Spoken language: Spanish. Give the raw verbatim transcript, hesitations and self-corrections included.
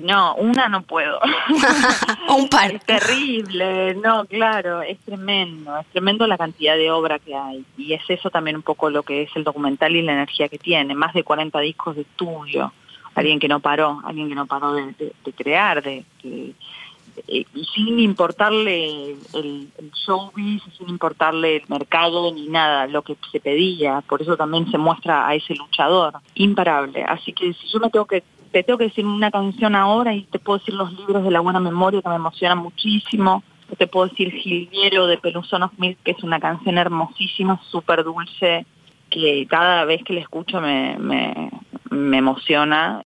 No, una no puedo. Un par. Es terrible, no, claro, es tremendo, es tremendo la cantidad de obra que hay. Y es eso también un poco lo que es el documental y la energía que tiene. Más de cuarenta discos de estudio. Alguien que no paró, alguien que no paró de, de, de crear, de, de, de, y sin importarle el, el showbiz, sin importarle el mercado ni nada, lo que se pedía. Por eso también se muestra a ese luchador imparable. Así que si yo me tengo que te tengo que decir una canción ahora y te puedo decir Los libros de la buena memoria, que me emocionan muchísimo. Te puedo decir Jilguero de Peluso Smith, que es una canción hermosísima, súper dulce, que cada vez que la escucho me, me, me emociona.